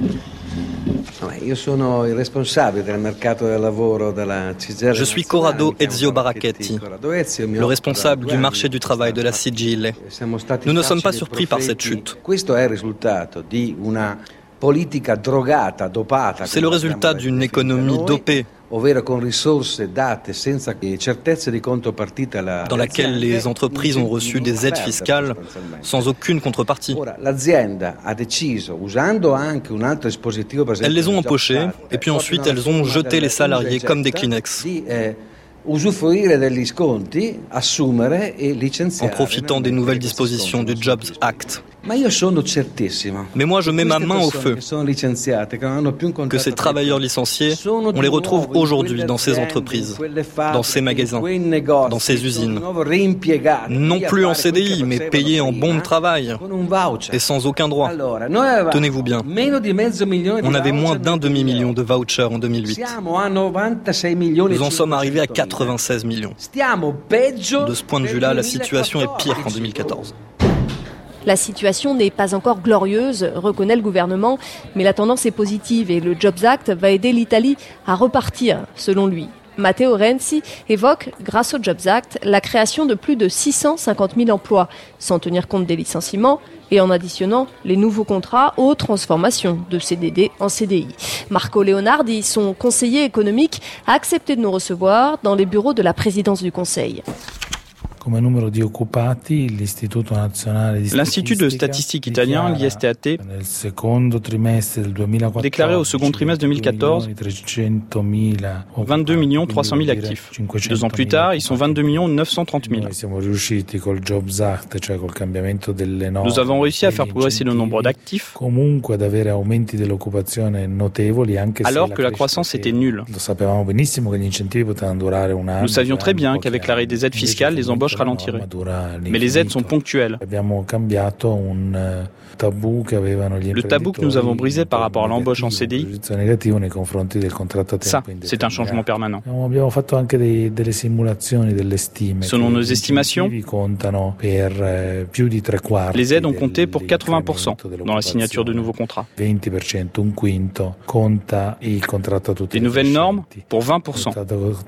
Je suis Corrado Ezio Baracchetti, le responsable du marché du travail de la C G I L. Nous ne sommes pas surpris par cette chute. C'est le résultat d'une économie dopée, dans laquelle les entreprises ont reçu des aides fiscales sans aucune contrepartie. Elles les ont empochées et puis ensuite elles ont jeté les salariés comme des Kleenex, en profitant des nouvelles dispositions du Jobs Act. Mais moi, je mets ma main au feu que ces travailleurs licenciés, on les retrouve aujourd'hui dans ces entreprises, dans ces magasins, dans ces usines. Non plus en C D I, mais payés en bon de travail et sans aucun droit. Tenez-vous bien, on avait moins d'un demi-million de vouchers en deux mille huit. Nous en sommes arrivés à quatre-vingt-seize millions. De ce point de vue-là, la situation est pire qu'en deux mille quatorze. La situation n'est pas encore glorieuse, reconnaît le gouvernement, mais la tendance est positive et le Jobs Act va aider l'Italie à repartir, selon lui. Matteo Renzi évoque, grâce au Jobs Act, la création de plus de six cent cinquante mille emplois, sans tenir compte des licenciements et en additionnant les nouveaux contrats aux transformations de C D D en C D I. Marco Leonardi, son conseiller économique, a accepté de nous recevoir dans les bureaux de la présidence du Conseil. L'Institut de statistique italien, l'I S T A T, déclarait au second trimestre deux mille quatorze vingt-deux millions trois cent mille actifs. Deux ans plus tard, ils sont vingt-deux millions neuf cent trente mille. Nous avons réussi à faire progresser le nombre d'actifs alors que la croissance était nulle. Nous savions très bien qu'avec l'arrêt des aides fiscales, les embauches ralentiraient. Mais les aides sont ponctuelles. Le tabou que nous avons brisé par rapport à l'embauche en C D I, ça, c'est un changement permanent. Selon nos estimations, les aides ont compté pour quatre-vingts pour cent dans la signature de nouveaux contrats. Les nouvelles normes pour vingt pour cent.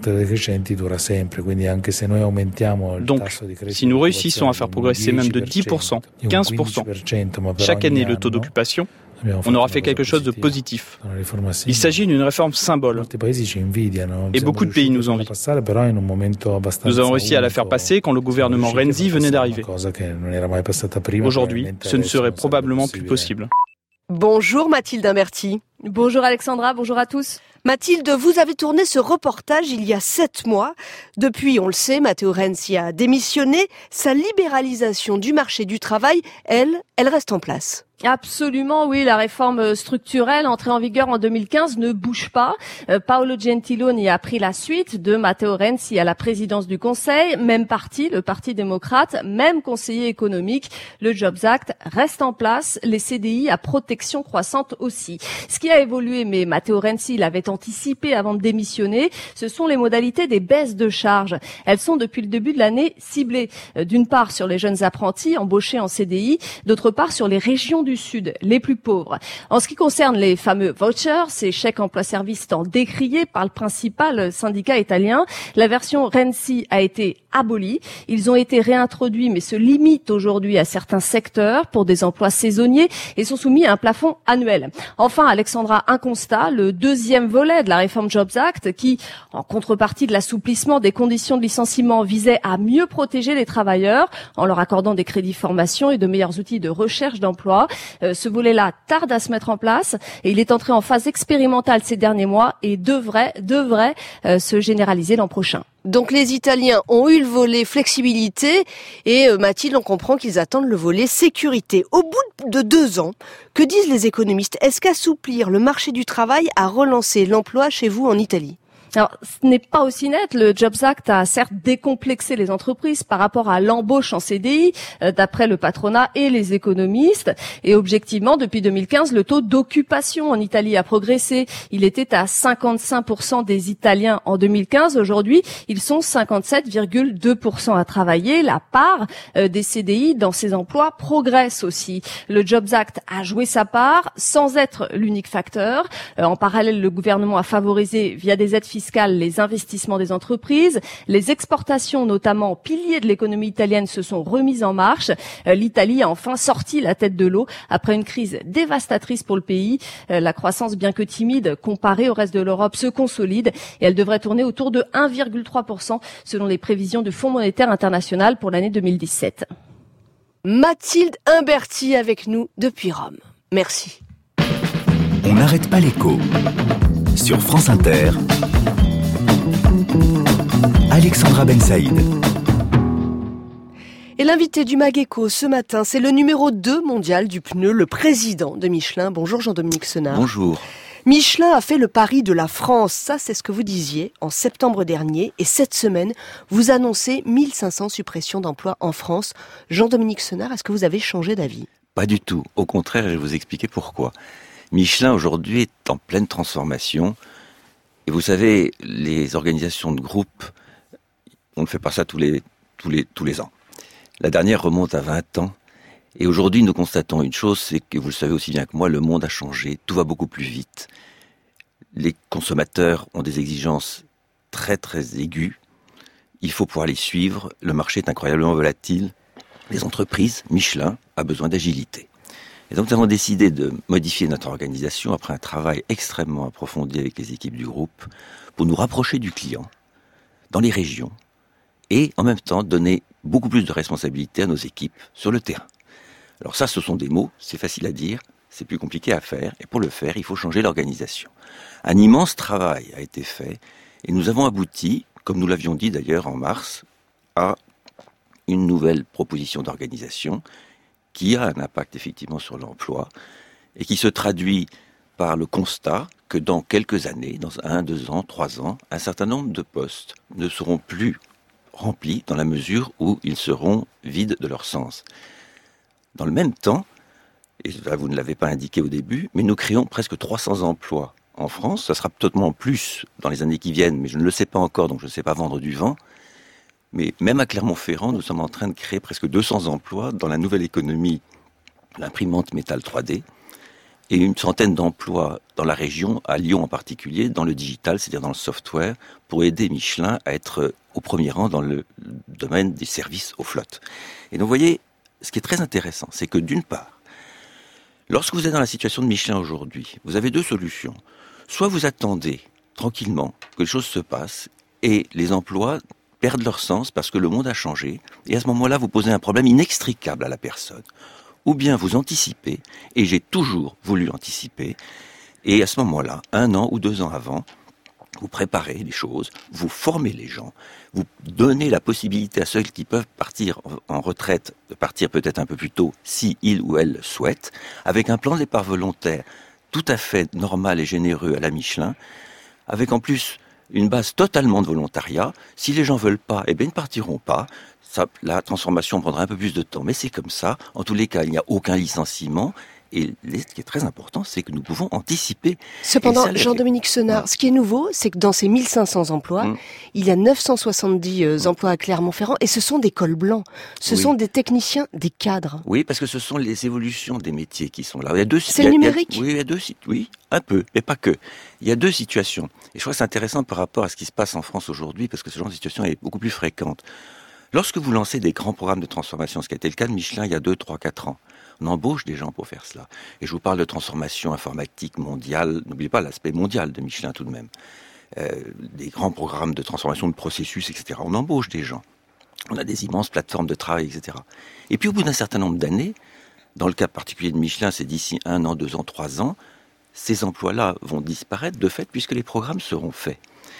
Donc, si nous réussissons à faire progresser même de dix pour cent, quinze pour cent, chaque année le taux d'occupation, on aura fait quelque chose de positif. Il s'agit d'une réforme symbole. Et beaucoup de pays nous envient. Nous avons réussi à la faire passer quand le gouvernement Renzi venait d'arriver. Aujourd'hui, ce ne serait probablement plus possible. Bonjour Mathilde Imberti. Bonjour Alexandra, bonjour à tous. Mathilde, vous avez tourné ce reportage il y a sept mois. Depuis, on le sait, Matteo Renzi a démissionné. Sa libéralisation du marché du travail, elle, elle reste en place. Absolument, oui. La réforme structurelle entrée en vigueur en deux mille quinze ne bouge pas. Euh, Paolo Gentiloni a pris la suite de Matteo Renzi à la présidence du Conseil. Même parti, le Parti démocrate, même conseiller économique. Le Jobs Act reste en place. Les C D I à protection croissante aussi. Ce qui a évolué, mais Matteo Renzi l'avait anticipé avant de démissionner, ce sont les modalités des baisses de charges. Elles sont depuis le début de l'année ciblées. Euh, d'une part sur les jeunes apprentis embauchés en C D I, d'autre part sur les régions du du Sud, les plus pauvres. En ce qui concerne les fameux vouchers, ces chèques emploi-service tant décriés par le principal syndicat italien, la version Renzi a été abolie. Ils ont été réintroduits mais se limitent aujourd'hui à certains secteurs pour des emplois saisonniers et sont soumis à un plafond annuel. Enfin, Alexandra, un constat, le deuxième volet de la réforme Jobs Act qui, en contrepartie de l'assouplissement des conditions de licenciement, visait à mieux protéger les travailleurs en leur accordant des crédits formation et de meilleurs outils de recherche d'emploi. Euh, ce volet-là tarde à se mettre en place et il est entré en phase expérimentale ces derniers mois et devrait, devrait euh, se généraliser l'an prochain. Donc les Italiens ont eu le volet flexibilité et euh, Mathilde, on comprend qu'ils attendent le volet sécurité. Au bout de deux ans, que disent les économistes? Est-ce qu'assouplir le marché du travail a relancé l'emploi chez vous en Italie? Alors, ce n'est pas aussi net. Le Jobs Act a certes décomplexé les entreprises par rapport à l'embauche en C D I, euh, d'après le patronat et les économistes. Et objectivement, depuis deux mille quinze, le taux d'occupation en Italie a progressé. Il était à cinquante-cinq pour cent des Italiens en deux mille quinze. Aujourd'hui, ils sont cinquante-sept virgule deux pour cent à travailler. La part euh, des C D I dans ces emplois progresse aussi. Le Jobs Act a joué sa part sans être l'unique facteur. Euh, en parallèle, le gouvernement a favorisé via des aides fiscales les investissements des entreprises, les exportations notamment piliers de l'économie italienne se sont remises en marche. L'Italie a enfin sorti la tête de l'eau après une crise dévastatrice pour le pays. La croissance, bien que timide comparée au reste de l'Europe, se consolide et elle devrait tourner autour de un virgule trois pour cent selon les prévisions du Fonds monétaire international pour l'année deux mille dix-sept. Mathilde Imberti avec nous depuis Rome. Merci. On n'arrête pas l'écho. Sur France Inter, Alexandra Ben Saïd. Et l'invité du Mageco ce matin, c'est le numéro deux mondial du pneu, le président de Michelin. Bonjour Jean-Dominique Senard. Bonjour. Michelin a fait le pari de la France, ça c'est ce que vous disiez en septembre dernier. Et cette semaine, vous annoncez mille cinq cents suppressions d'emplois en France. Jean-Dominique Senard, est-ce que vous avez changé d'avis? Pas du tout. Au contraire, je vais vous expliquer pourquoi. Michelin aujourd'hui est en pleine transformation. Et vous savez, les organisations de groupe, on ne fait pas ça tous les, tous les, tous les ans. La dernière remonte à vingt ans. Et aujourd'hui, nous constatons une chose, c'est que vous le savez aussi bien que moi, le monde a changé. Tout va beaucoup plus vite. Les consommateurs ont des exigences très, très aiguës. Il faut pouvoir les suivre. Le marché est incroyablement volatile. Les entreprises, Michelin, a besoin d'agilité. Et donc nous avons décidé de modifier notre organisation après un travail extrêmement approfondi avec les équipes du groupe pour nous rapprocher du client dans les régions et en même temps donner beaucoup plus de responsabilités à nos équipes sur le terrain. Alors ça, ce sont des mots, c'est facile à dire, c'est plus compliqué à faire et pour le faire, il faut changer l'organisation. Un immense travail a été fait et nous avons abouti, comme nous l'avions dit d'ailleurs en mars, à une nouvelle proposition d'organisation qui a un impact effectivement sur l'emploi et qui se traduit par le constat que dans quelques années, dans un, deux ans, trois ans, un certain nombre de postes ne seront plus remplis dans la mesure où ils seront vides de leur sens. Dans le même temps, et là vous ne l'avez pas indiqué au début, mais nous créons presque trois cents emplois en France. Ça sera peut-être plus dans les années qui viennent, mais je ne le sais pas encore, donc je ne sais pas vendre du vent. Mais même à Clermont-Ferrand, nous sommes en train de créer presque deux cents emplois dans la nouvelle économie, l'imprimante métal trois D, et une centaine d'emplois dans la région, à Lyon en particulier, dans le digital, c'est-à-dire dans le software, pour aider Michelin à être au premier rang dans le domaine des services aux flottes. Et donc vous voyez, ce qui est très intéressant, c'est que d'une part, lorsque vous êtes dans la situation de Michelin aujourd'hui, vous avez deux solutions. Soit vous attendez tranquillement que les choses se passent et les emplois perdent leur sens parce que le monde a changé, et à ce moment-là, vous posez un problème inextricable à la personne. Ou bien vous anticipez, et j'ai toujours voulu anticiper, et à ce moment-là, un an ou deux ans avant, vous préparez les choses, vous formez les gens, vous donnez la possibilité à ceux qui peuvent partir en retraite, de partir peut-être un peu plus tôt, si ils ou elles le souhaitent, avec un plan de départ volontaire tout à fait normal et généreux à la Michelin, avec en plus une base totalement de volontariat. Si les gens veulent pas, eh bien, ils ne partiront pas. Ça, la transformation prendra un peu plus de temps, mais c'est comme ça. En tous les cas, il n'y a aucun licenciement. Et ce qui est très important, c'est que nous pouvons anticiper. Cependant, ça, Jean-Dominique Senard, ce qui est nouveau, c'est que dans ces mille cinq cents emplois, mmh. il y a neuf cent soixante-dix euh, mmh. emplois à Clermont-Ferrand, et ce sont des cols blancs. Ce oui. sont des techniciens, des cadres. Oui, parce que ce sont les évolutions des métiers qui sont là. Il y a deux, c'est le numérique. Il y a, oui, il y a deux, oui, un peu, mais pas que. Il y a deux situations. Et je crois que c'est intéressant par rapport à ce qui se passe en France aujourd'hui, parce que ce genre de situation est beaucoup plus fréquente. Lorsque vous lancez des grands programmes de transformation, ce qui a été le cas de Michelin il y a deux, trois, quatre ans, on embauche des gens pour faire cela. Et je vous parle de transformation informatique mondiale. N'oubliez pas l'aspect mondial de Michelin tout de même. Euh, des grands programmes de transformation de processus, et cetera. On embauche des gens. On a des immenses plateformes de travail, et cetera. Et puis au bout d'un certain nombre d'années, dans le cas particulier de Michelin, c'est d'ici un an, deux ans, trois ans, ces emplois-là vont disparaître de fait puisque les programmes seront faits.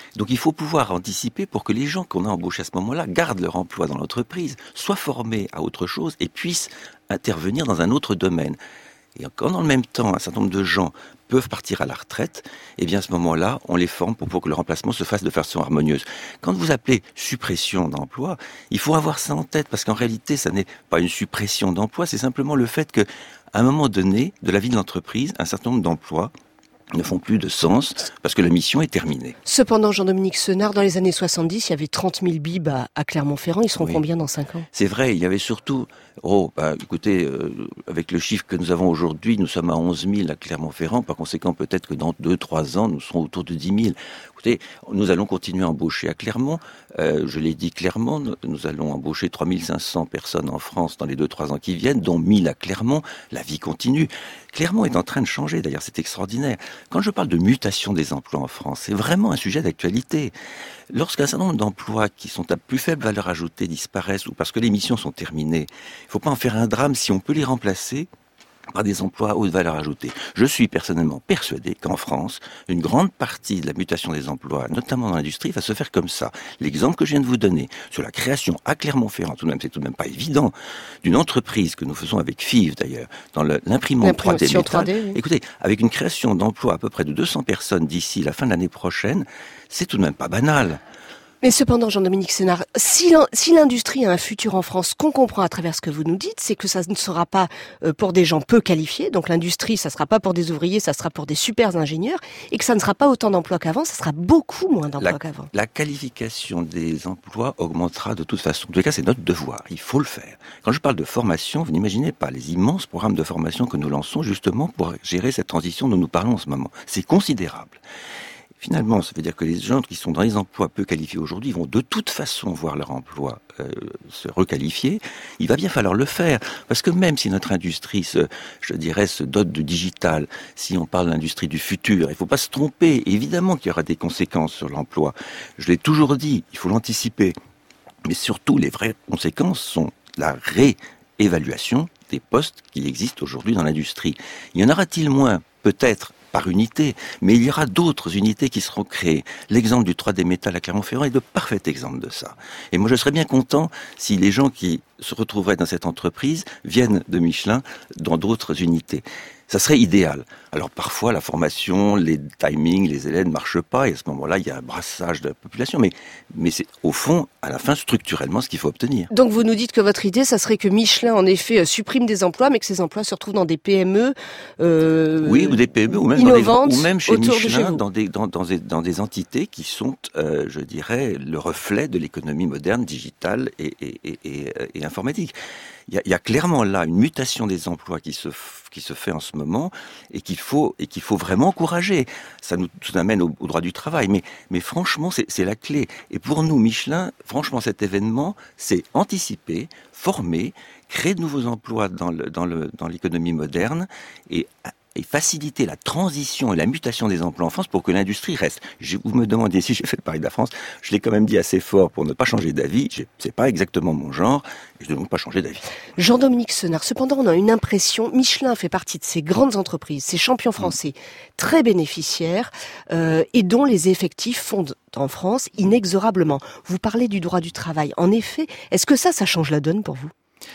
Donc il faut pouvoir anticiper pour que les gens qu'on a embauchés à ce moment-là gardent leur emploi dans l'entreprise, soient formés à autre chose et puissent intervenir dans un autre domaine. Et quand dans le même temps, un certain nombre de gens peuvent partir à la retraite, eh bien à ce moment-là, on les forme pour, pour que le remplacement se fasse de façon harmonieuse. Quand vous appelez suppression d'emploi, il faut avoir ça en tête, parce qu'en réalité, ça n'est pas une suppression d'emploi, c'est simplement le fait que, à un moment donné de la vie de l'entreprise, un certain nombre d'emplois ne font plus de sens parce que la mission est terminée. Cependant, Jean-Dominique Senard, dans les années soixante-dix, il y avait trente mille bibs à, à Clermont-Ferrand. Ils seront oui. combien dans cinq ans? C'est vrai, il y avait surtout... Oh, bah, écoutez, euh, avec le chiffre que nous avons aujourd'hui, nous sommes à onze mille à Clermont-Ferrand. Par conséquent, peut-être que dans deux trois ans, nous serons autour de dix mille. Écoutez, nous allons continuer à embaucher à Clermont. Euh, je l'ai dit clairement, nous, nous allons embaucher trois mille cinq cents personnes en France dans les deux trois ans qui viennent, dont mille à Clermont. La vie continue. Clermont est en train de changer, d'ailleurs, c'est extraordinaire. Quand je parle de mutation des emplois en France, c'est vraiment un sujet d'actualité. Lorsqu'un certain nombre d'emplois qui sont à plus faible valeur ajoutée disparaissent ou parce que les missions sont terminées, il ne faut pas en faire un drame si on peut les remplacer par des emplois à haute valeur ajoutée. Je suis personnellement persuadé qu'en France, une grande partie de la mutation des emplois, notamment dans l'industrie, va se faire comme ça. L'exemple que je viens de vous donner sur la création à Clermont-Ferrand, tout de même, c'est tout de même pas évident, d'une entreprise que nous faisons avec F I V d'ailleurs, dans le, l'imprimante trois D métal. trois D, oui. Écoutez, avec une création d'emplois à peu près de deux cents personnes d'ici la fin de l'année prochaine, c'est tout de même pas banal. Mais cependant, Jean-Dominique Senard, si, si l'industrie a un futur en France, ce qu'on comprend à travers ce que vous nous dites, c'est que ça ne sera pas pour des gens peu qualifiés, donc l'industrie, ça ne sera pas pour des ouvriers, ça sera pour des super ingénieurs, et que ça ne sera pas autant d'emplois qu'avant, ça sera beaucoup moins d'emplois la, qu'avant. La qualification des emplois augmentera de toute façon. En tout cas, c'est notre devoir, il faut le faire. Quand je parle de formation, vous n'imaginez pas les immenses programmes de formation que nous lançons justement pour gérer cette transition dont nous parlons en ce moment. C'est considérable. Finalement, ça veut dire que les gens qui sont dans les emplois peu qualifiés aujourd'hui vont de toute façon voir leur emploi euh, se requalifier. Il va bien falloir le faire, parce que même si notre industrie, se, je dirais, se dote de digital, si on parle de l'industrie du futur, il ne faut pas se tromper. Évidemment qu'il y aura des conséquences sur l'emploi. Je l'ai toujours dit, il faut l'anticiper. Mais surtout, les vraies conséquences sont la réévaluation des postes qui existent aujourd'hui dans l'industrie. Y en aura-t-il moins? Peut-être par unité, mais il y aura d'autres unités qui seront créées. L'exemple du trois D métal à Clermont-Ferrand est de parfait exemple de ça. Et moi, je serais bien content si les gens qui se retrouveraient dans cette entreprise viennent de Michelin dans d'autres unités. Ça serait idéal. Alors parfois, la formation, les timings, les élèves ne marchent pas, et à ce moment-là, il y a un brassage de la population. Mais, mais c'est au fond, à la fin, structurellement, ce qu'il faut obtenir. Donc vous nous dites que votre idée, ça serait que Michelin, en effet, supprime des emplois, mais que ces emplois se retrouvent dans des P M E euh, oui, ou des P M E, ou même, innovantes, dans des, ou même chez Michelin, de chez dans, des, dans, dans, des, dans des entités qui sont, euh, je dirais, le reflet de l'économie moderne, digitale et, et, et, et, et informatique. Il y, a, il y a clairement là une mutation des emplois qui se, qui se fait en ce moment et qu'il faut, et qu'il faut vraiment encourager. Ça nous, ça nous amène au, au droit du travail. Mais, mais franchement, c'est, c'est la clé. Et pour nous, Michelin, franchement, cet événement, c'est anticiper, former, créer de nouveaux emplois dans, le, dans, le, dans l'économie moderne et et faciliter la transition et la mutation des emplois en France pour que l'industrie reste. Je, vous me demandez si j'ai fait le pari de la France, je l'ai quand même dit assez fort pour ne pas changer d'avis, je, c'est pas exactement mon genre, et je ne veux pas changer d'avis. Jean-Dominique Senard, cependant on a une impression, Michelin fait partie de ces grandes entreprises, ces champions français, mmh. très bénéficiaires, euh, et dont les effectifs fondent en France inexorablement. Vous parlez du droit du travail, en effet, est-ce que ça, ça change la donne pour vous ?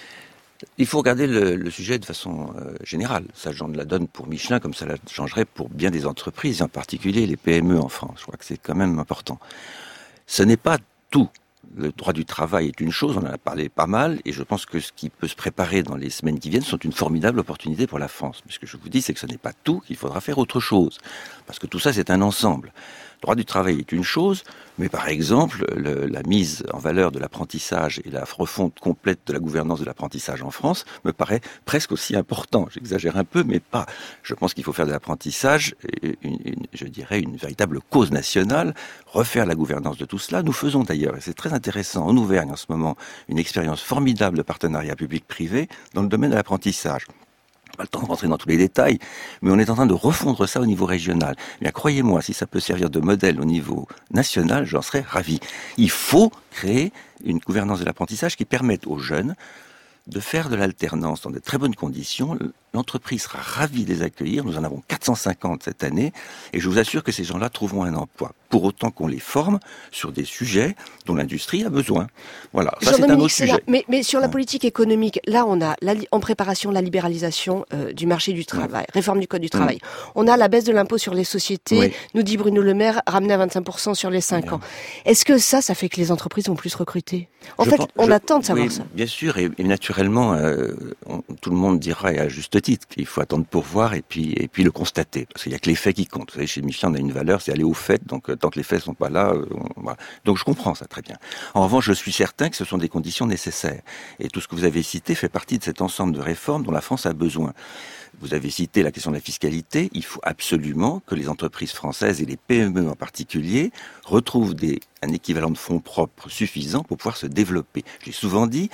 Il faut regarder le, le sujet de façon euh, générale. Ça change la donne pour Michelin, comme ça la changerait pour bien des entreprises, en particulier les P M E en France. Je crois que c'est quand même important. Ce n'est pas tout. Le droit du travail est une chose, on en a parlé pas mal, et je pense que ce qui peut se préparer dans les semaines qui viennent sont une formidable opportunité pour la France. Mais ce que je vous dis, c'est que ce n'est pas tout, qu'il faudra faire autre chose. Parce que tout ça, c'est un ensemble. Le droit du travail est une chose, mais par exemple, le, la mise en valeur de l'apprentissage et la refonte complète de la gouvernance de l'apprentissage en France me paraît presque aussi important. J'exagère un peu, mais pas. Je pense qu'il faut faire de l'apprentissage, une, une, je dirais, une véritable cause nationale, refaire la gouvernance de tout cela. Nous faisons d'ailleurs, et c'est très intéressant, en Auvergne en ce moment, une expérience formidable de partenariat public-privé dans le domaine de l'apprentissage. Pas le temps de rentrer dans tous les détails, mais on est en train de refondre ça au niveau régional. Bien, croyez-moi, si ça peut servir de modèle au niveau national, j'en serais ravi. Il faut créer une gouvernance de l'apprentissage qui permette aux jeunes de faire de l'alternance dans de très bonnes conditions, L'entreprise sera ravie de les accueillir. Nous en avons quatre cent cinquante cette année. Et je vous assure que ces gens-là trouveront un emploi. Pour autant qu'on les forme sur des sujets dont l'industrie a besoin. Voilà, ça c'est un autre sujet. Là, mais, mais sur la politique économique, là on a la, en préparation la libéralisation euh, du marché du travail, ouais. réforme du code du travail. Mmh. On a la baisse de l'impôt sur les sociétés, oui. nous dit Bruno Le Maire, ramené à vingt-cinq pour cent sur les cinq ans. Est-ce que ça, ça fait que les entreprises vont plus recruter ? En je fait, pense, on je, attend de savoir oui, ça. Bien sûr, et, et naturellement, euh, on, tout le monde dira, et à juste titre, qu'il faut attendre pour voir et puis, et puis le constater. Parce qu'il n'y a que les faits qui comptent. Vous savez, chez Michelin, on a une valeur, c'est aller aux faits, donc euh, tant que les faits sont pas là, euh, on, voilà. Donc je comprends ça très bien. En revanche, je suis certain que ce sont des conditions nécessaires. Et tout ce que vous avez cité fait partie de cet ensemble de réformes dont la France a besoin. Vous avez cité la question de la fiscalité. Il faut absolument que les entreprises françaises et les P M E en particulier retrouvent des, un équivalent de fonds propres suffisant pour pouvoir se développer. J'ai souvent dit,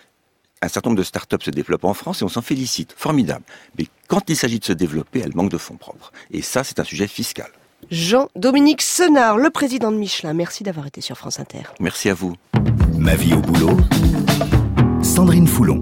un certain nombre de start-up se développent en France et on s'en félicite. Formidable. Mais quand il s'agit de se développer, elles manquent de fonds propres. Et ça, c'est un sujet fiscal. Jean-Dominique Senard, le président de Michelin, merci d'avoir été sur France Inter. Merci à vous. Ma vie au boulot, Sandrine Foulon.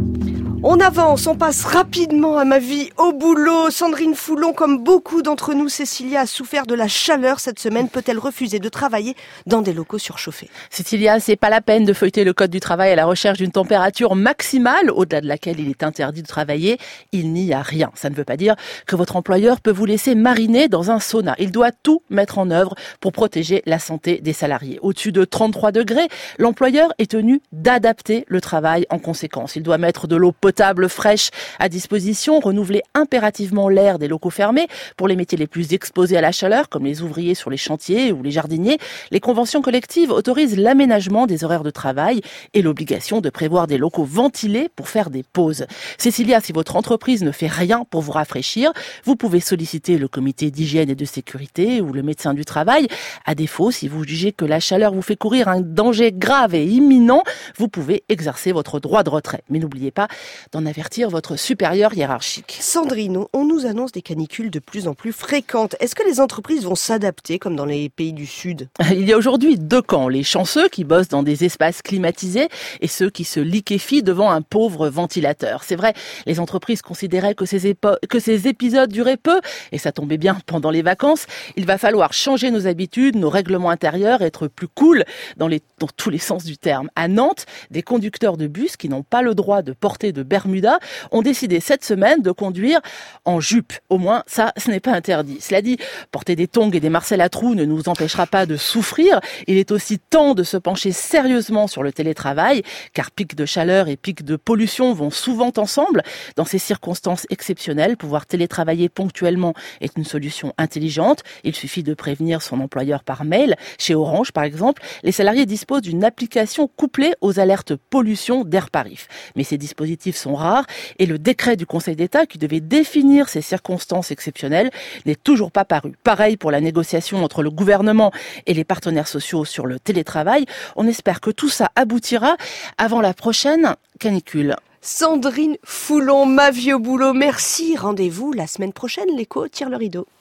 On avance, on passe rapidement à ma vie au boulot. Sandrine Foulon, comme beaucoup d'entre nous, Cécilia a souffert de la chaleur cette semaine. Peut-elle refuser de travailler dans des locaux surchauffés ? Cécilia, c'est pas la peine de feuilleter le code du travail à la recherche d'une température maximale, au-delà de laquelle il est interdit de travailler. Il n'y a rien. Ça ne veut pas dire que votre employeur peut vous laisser mariner dans un sauna. Il doit tout mettre en œuvre pour protéger la santé des salariés. Au-dessus de trente-trois degrés, l'employeur est tenu d'adapter le travail en conséquence. Il doit mettre de l'eau potable potable fraîche à disposition, renouveler impérativement l'air des locaux fermés pour les métiers les plus exposés à la chaleur, comme les ouvriers sur les chantiers ou les jardiniers. Les conventions collectives autorisent l'aménagement des horaires de travail et l'obligation de prévoir des locaux ventilés pour faire des pauses. Cécilia, si votre entreprise ne fait rien pour vous rafraîchir, vous pouvez solliciter le comité d'hygiène et de sécurité ou le médecin du travail. À défaut, si vous jugez que la chaleur vous fait courir un danger grave et imminent, vous pouvez exercer votre droit de retrait. Mais n'oubliez pas d'en avertir votre supérieur hiérarchique. Sandrine, on nous annonce des canicules de plus en plus fréquentes. Est-ce que les entreprises vont s'adapter comme dans les pays du Sud ? Il y a aujourd'hui deux camps, les chanceux qui bossent dans des espaces climatisés et ceux qui se liquéfient devant un pauvre ventilateur. C'est vrai, les entreprises considéraient que ces, épo- que ces épisodes duraient peu et ça tombait bien pendant les vacances. Il va falloir changer nos habitudes, nos règlements intérieurs, être plus cool dans, les, dans tous les sens du terme. À Nantes, des conducteurs de bus qui n'ont pas le droit de porter de Bermuda ont décidé cette semaine de conduire en jupe. Au moins, ça, ce n'est pas interdit. Cela dit, porter des tongs et des marcelles à trous ne nous empêchera pas de souffrir. Il est aussi temps de se pencher sérieusement sur le télétravail, car pic de chaleur et pic de pollution vont souvent ensemble. Dans ces circonstances exceptionnelles, pouvoir télétravailler ponctuellement est une solution intelligente. Il suffit de prévenir son employeur par mail. Chez Orange, par exemple, les salariés disposent d'une application couplée aux alertes pollution d'Airparif. Mais ces dispositifs sont rares et le décret du Conseil d'État qui devait définir ces circonstances exceptionnelles n'est toujours pas paru. Pareil pour la négociation entre le gouvernement et les partenaires sociaux sur le télétravail. On espère que tout ça aboutira avant la prochaine canicule. Sandrine Foulon, ma vie au boulot, merci. Rendez-vous la semaine prochaine, l'Écho tire le rideau.